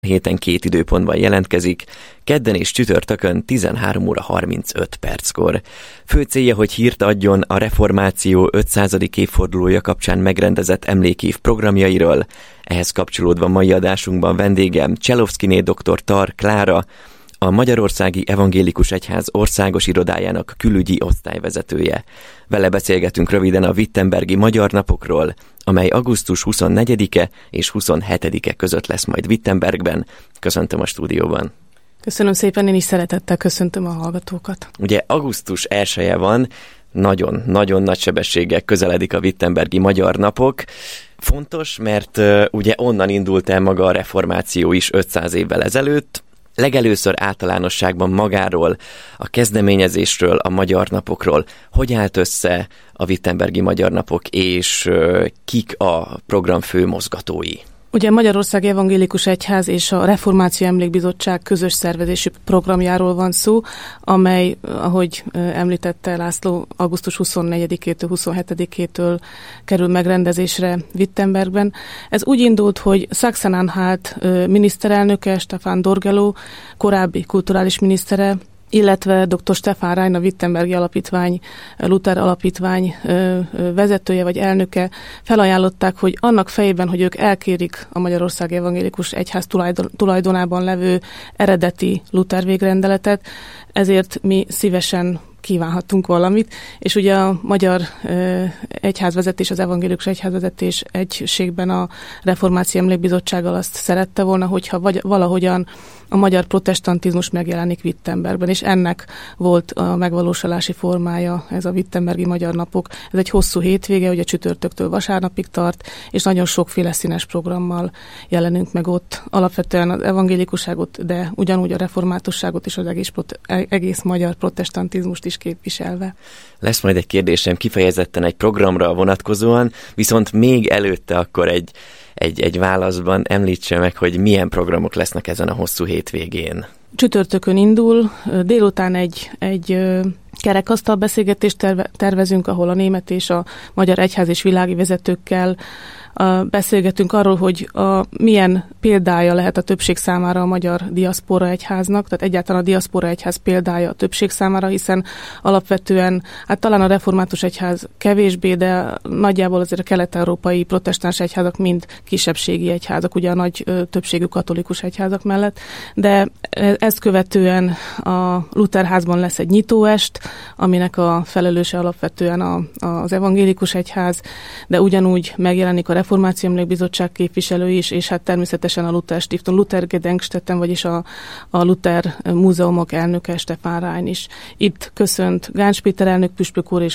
Héten 2 időpontban jelentkezik, kedden és csütörtökön 13 óra 35 perckor. Fő célja, hogy hírt adjon a reformáció 500. évfordulója kapcsán megrendezett emlékév programjairól. Ehhez kapcsolódva mai adásunkban vendégem Cselovszkiné dr. Tar Klára, a Magyarországi Evangélikus Egyház országos irodájának külügyi osztályvezetője. Vele beszélgetünk röviden a Wittenbergi Magyar Napokról, amely augusztus 24-e és 27-e között lesz majd Wittenbergben. Köszöntöm a stúdióban. Köszönöm szépen, én is szeretettel köszöntöm a hallgatókat. Ugye augusztus 1-e van, nagyon nagy sebességgel közeledik a Wittenbergi Magyar Napok. Fontos, mert ugye onnan indult el maga a reformáció is 500 évvel ezelőtt. Legelőször általánosságban magáról, a kezdeményezésről, a Magyar Napokról. Hogy állt össze a Wittenbergi Magyar Napok, és kik a program fő mozgatói? Ugye a Magyarországi Evangélikus Egyház és a Reformáció Emlékbizottság közös szervezésű programjáról van szó, amely, ahogy említette László, augusztus 24-től 27-től kerül megrendezésre Wittenbergben. Ez úgy indult, hogy Sachsen-Anhalt miniszterelnöke, Stefan Dorgeló, korábbi kulturális minisztere, illetve dr. Stefan Rein, a Wittenbergi Alapítvány, Luther Alapítvány vezetője vagy elnöke felajánlották, hogy annak fejében, hogy ők elkérik a Magyarországi Evangélikus Egyház tulajdonában levő eredeti Luther végrendeletet, ezért mi szívesen kívánhatunk valamit, és ugye a magyar egyházvezetés, az evangélikus egyházvezetés egységben a Reformáció Emlékbizottsággal azt szerette volna, hogyha valahogyan a magyar protestantizmus megjelenik Wittenbergben, és ennek volt a megvalósulási formája ez a Wittenbergi Magyar Napok. Ez egy hosszú hétvége, ugye csütörtöktől vasárnapig tart, és nagyon sokféle színes programmal jelenünk meg ott. Alapvetően az evangélikusságot, de ugyanúgy a reformátusságot és az egész magyar protestantizmust is képviselve. Lesz majd egy kérdésem kifejezetten egy programra vonatkozóan, viszont még előtte akkor egy válaszban említse meg, hogy milyen programok lesznek ezen a hosszú hétvégén. Csütörtökön indul, délután egy kerekasztal beszélgetést tervezünk, ahol a német és a magyar egyház és világi vezetőkkel beszélgetünk arról, hogy milyen példája lehet a többség számára a magyar diaszpora egyháznak, tehát egyáltalán a diaszpora egyház példája a többség számára, hiszen alapvetően, hát talán a református egyház kevésbé, de nagyjából azért a kelet-európai protestáns egyházak mind kisebbségi egyházak, ugye a nagy többségű katolikus egyházak mellett, de ezt követően a Lutherházban lesz egy nyitóest, aminek a felelőse alapvetően az evangélikus egyház, de ugyanúgy megjelenik a Reformáció Emlékbizottság képviselői is, és hát természetesen a Luther Stiftung, Luther Gedenkstätten, vagyis a Luther múzeumok elnöke Stefan Rein is. Itt köszönt Gáns Péter elnök püspök úr,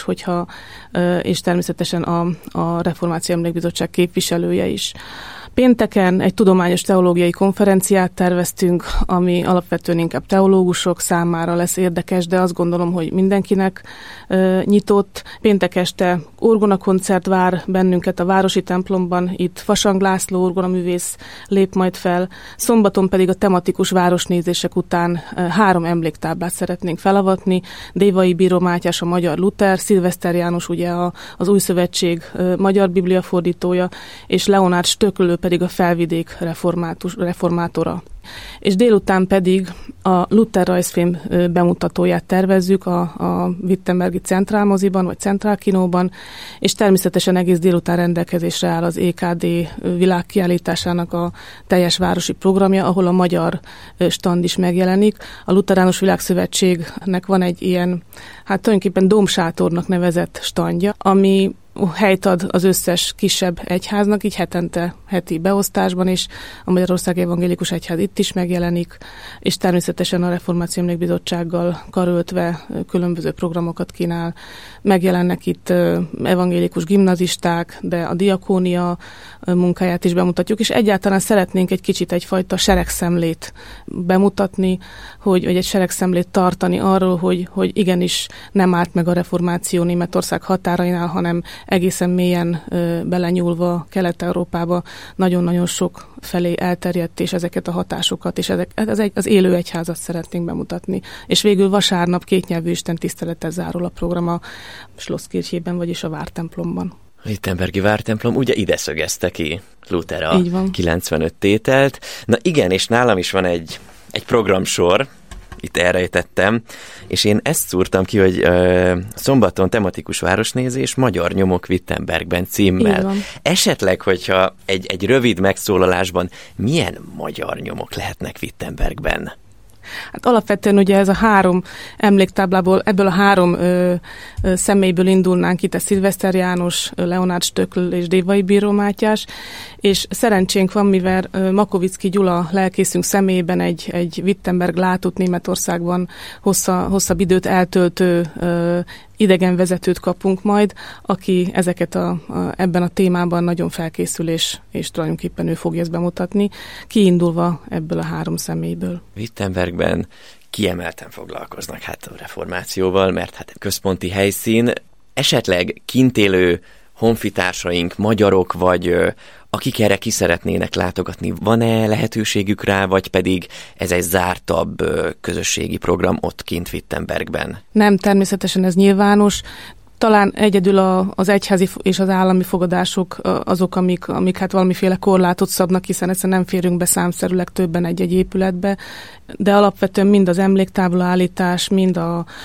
és természetesen a Reformáció Emlékbizottság képviselője is. Pénteken egy tudományos teológiai konferenciát terveztünk, ami alapvetően inkább teológusok számára lesz érdekes, de azt gondolom, hogy mindenkinek nyitott. Péntek este orgonakoncert vár bennünket a Városi templomban, itt Fasang László orgonaművész lép majd fel. Szombaton pedig a tematikus városnézések után 3 emléktáblát szeretnénk felavatni. Dévai Bíró Mátyás, a magyar Luther, Szilveszter János ugye az Új Szövetség magyar bibliafordítója, és Leonárd Stöcklő pedig a Felvidék reformátora. És délután pedig a Luther rajzfilm bemutatóját tervezzük a Wittenbergi Centrálmoziban, vagy Centrálkinóban, és természetesen egész délután rendelkezésre áll az EKD világkiállításának a teljes városi programja, ahol a magyar stand is megjelenik. A Lutheránus Világszövetségnek van egy ilyen, hát tulajdonképpen dómsátornak nevezett standja, ami helyt ad az összes kisebb egyháznak, így heti beosztásban, és a Magyarországi Evangélikus Egyház itt is megjelenik, és természetesen a Reformáció Emlékbizottsággal karöltve különböző programokat kínál. Megjelennek itt evangélikus gimnazisták, de a diakónia munkáját is bemutatjuk, és egyáltalán szeretnénk egy kicsit egyfajta seregszemlét bemutatni, vagy egy seregszemlét tartani arról, hogy igenis nem állt meg a reformáció Németország határainál, hanem egészen mélyen belenyúlva Kelet-Európába nagyon-nagyon sok felé elterjedt, és ezeket a hatásokat, és az élő egyházat szeretnénk bemutatni. És végül vasárnap kétnyelvű istentisztelettel zárul a program a Schlosskirchében, vagyis a Vártemplomban. Wittenbergi vártemplom ugye ide szögezte ki Luther a 95 tételt. Na igen, és nálam is van egy programsor, itt elrejtettem, és én ezt szúrtam ki, hogy szombaton tematikus városnézés, magyar nyomok Wittenbergben címmel. Esetleg, hogyha egy rövid megszólalásban milyen magyar nyomok lehetnek Wittenbergben? Hát alapvetően ugye ez a 3 emléktáblából, ebből a 3 személyből indulnánk itt, a Szilveszter János, Leonárd Stöckl és Dévai Bíró Mátyás, és szerencsénk van, mivel Makovicki Gyula lelkészünk személyében egy Wittenberg látott Németországban hosszabb időt eltöltő idegenvezetőt kapunk majd, aki ezeket ebben a témában nagyon felkészül, és tulajdonképpen ő fogja ezt bemutatni, kiindulva ebből a 3 személyből. Wittenbergben kiemelten foglalkoznak a reformációval, mert központi helyszín, esetleg kint élő honfitársaink, magyarok, vagy akik erre ki szeretnének látogatni, van-e lehetőségük rá, vagy pedig ez egy zártabb közösségi program ott kint Wittenbergben? Nem, természetesen ez nyilvános. Talán egyedül az egyházi és az állami fogadások azok, amik valamiféle korlátot szabnak, hiszen egyszerűen nem férünk be számszerűleg többen egy épületbe, de alapvetően mind az emléktábla állítás, mind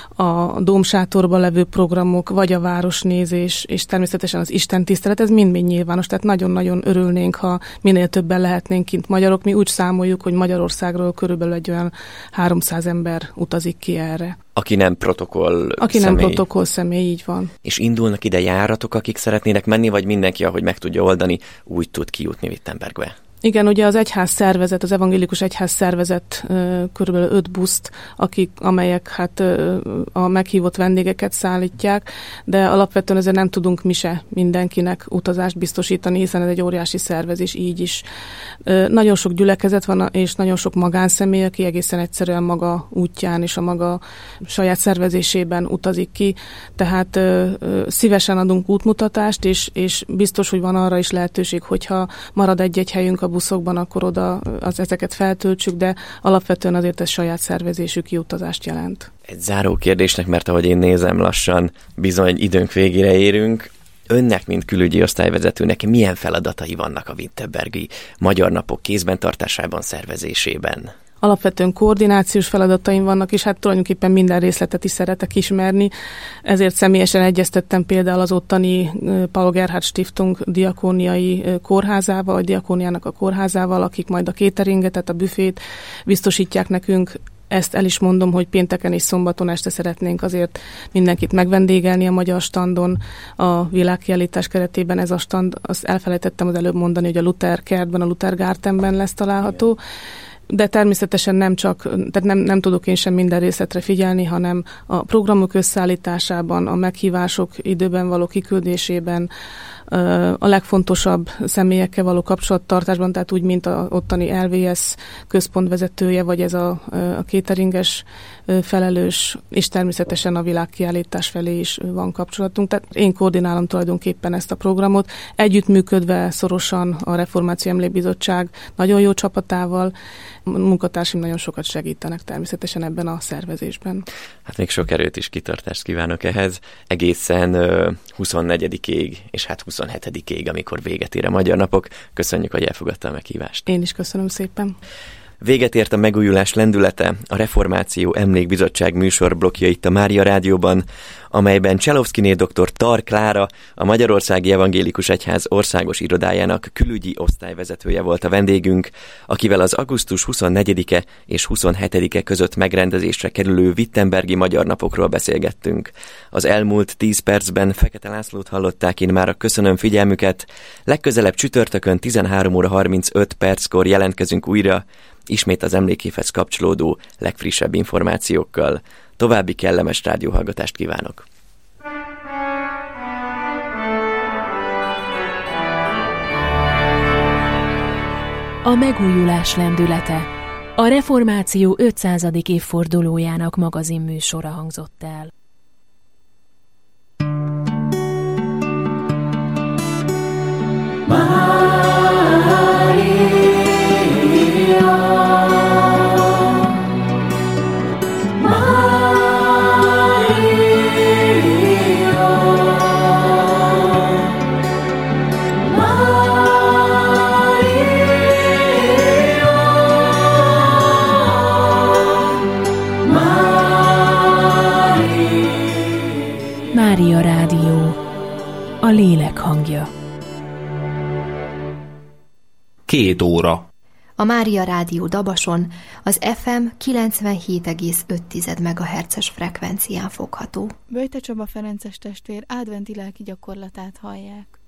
a dómsátorban levő programok, vagy a városnézés, és természetesen az istentisztelet, ez mind-mind nyilvános, tehát nagyon-nagyon örülnénk, ha minél többen lehetnénk kint magyarok. Mi úgy számoljuk, hogy Magyarországról körülbelül egy olyan 300 ember utazik ki erre. Aki nem protokoll nem protokoll személy, így van. És indulnak ide járatok, akik szeretnének menni, vagy mindenki, ahogy meg tudja oldani, úgy tud kijutni Wittenbergbe? Igen, ugye az egyház szervezet, az evangélikus egyház szervezet körülbelül 5 buszt, amelyek a meghívott vendégeket szállítják, de alapvetően ezzel nem tudunk mi se mindenkinek utazást biztosítani, hiszen ez egy óriási szervezés így is. Nagyon sok gyülekezet van, és nagyon sok magánszemély, aki egészen egyszerűen maga útján és a maga saját szervezésében utazik ki, tehát szívesen adunk útmutatást, és biztos, hogy van arra is lehetőség, hogyha marad egy-egy helyünk a buszokban, akkor oda ezeket feltöltsük, de alapvetően azért ez saját szervezésű kiutazást jelent. Egy záró kérdésnek, mert ahogy én nézem, lassan bizony időnk végére érünk. Önnek, mint külügyi osztályvezetőnek milyen feladatai vannak a Wittenbergi Magyar Napok kézben tartásában, szervezésében? Alapvetően koordinációs feladataim vannak, és tulajdonképpen minden részletet is szeretek ismerni. Ezért személyesen egyeztettem például az ottani Paul Gerhard Stiftung diakóniai kórházával, vagy diakóniának a kórházával, akik majd a cateringet, tehát a büfét biztosítják nekünk. Ezt el is mondom, hogy pénteken és szombaton este szeretnénk azért mindenkit megvendégelni a magyar standon. A világkiállítás keretében ez a stand, azt elfelejtettem az előbb mondani, hogy a Luther kertben, a Luther Gartenben lesz található. De természetesen nem tudok én sem minden részletre figyelni, hanem a programok összeállításában, a meghívások időben való kiküldésében, a legfontosabb személyekkel való kapcsolattartásban, tehát úgy, mint a ottani LVS központvezetője, vagy ez a cateringes felelős, és természetesen a világkiállítás felé is van kapcsolatunk. Tehát én koordinálom tulajdonképpen ezt a programot, együttműködve szorosan a Reformáció Emlékbizottság nagyon jó csapatával, a munkatársaim nagyon sokat segítenek természetesen ebben a szervezésben. Hát még sok erőt és kitartást kívánok ehhez. Egészen 24-ig és 27-ig, amikor véget ér a Magyar Napok. Köszönjük, hogy elfogadta a meghívást. Én is köszönöm szépen. Véget ért a megújulás lendülete, a Reformáció Emlékbizottság műsorblokja itt a Mária Rádióban, amelyben Cselovszkiné dr. Tar Klára, a Magyarországi Evangélikus Egyház országos irodájának külügyi osztályvezetője volt a vendégünk, akivel az augusztus 24-e és 27-e között megrendezésre kerülő Wittenbergi Magyar Napokról beszélgettünk. Az elmúlt 10 percben Fekete Lászlót hallották, én mára köszönöm figyelmüket. Legközelebb csütörtökön 13 óra 35 perckor jelentkezünk újra, ismét az emlékévhez kapcsolódó legfrissebb információkkal. További kellemes rádióhallgatást kívánok! A megújulás lendülete. A Reformáció 500. évfordulójának magazinműsora hangzott el. Mária Rádió, a lélek hangja. 2 óra. A Mária Rádió Dabason az FM 97,5 MHz-es frekvencián fogható. Böjte Csaba ferences testvér adventi lelki gyakorlatát hallják.